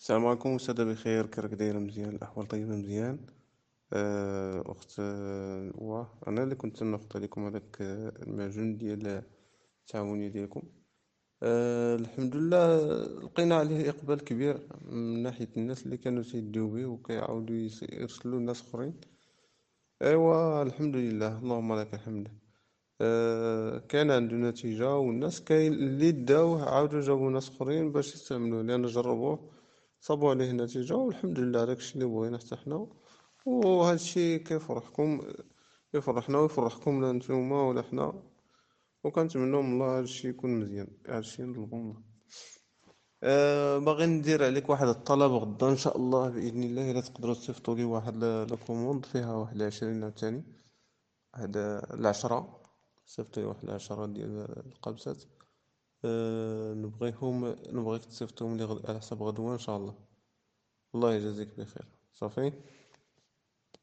السلام عليكم، السادة بخير. كراك دايرة مزيان؟ الأحوال طيبة مزيان. أخت، واه أنا اللي كنت ناخد عليكم هذاك المعجون ديال التعاونية ديالكم. الحمد لله، لقينا عليه إقبال كبير من ناحية الناس اللي كانوا تيديو به وكيعاودوا يرسلوا الناس أخرين. أيوا الحمد لله، اللهم لك الحمد. كان عنده نتيجة، والناس كاين اللي داوه عاودوا جابوا ناس اخرين باش يستعملوه لان جربوه، صابوا عليه النتيجة، والحمد لله داكشي اللي بغينا حتى حنا. وهذا الشيء كيفرحكم، يفرحنا ويفرحكم لا نتوما ولا حنا. وكنتمنوا من الله هذا الشيء يكون مزيان، هذا الشيء نطلبوا من الله. باغي ندير عليك واحد الطلب غدا ان شاء الله باذن الله، الا تقدروا تصيفطوا لي واحد لا كوموند فيها واحد 20 عاوتاني، واحد العشرة. صيفطوا لي واحد العشرة ديال القبسات. نبغيك تصيفطهم لي على حساب غدوة إن شاء الله. الله يجازيك بخير. صافي.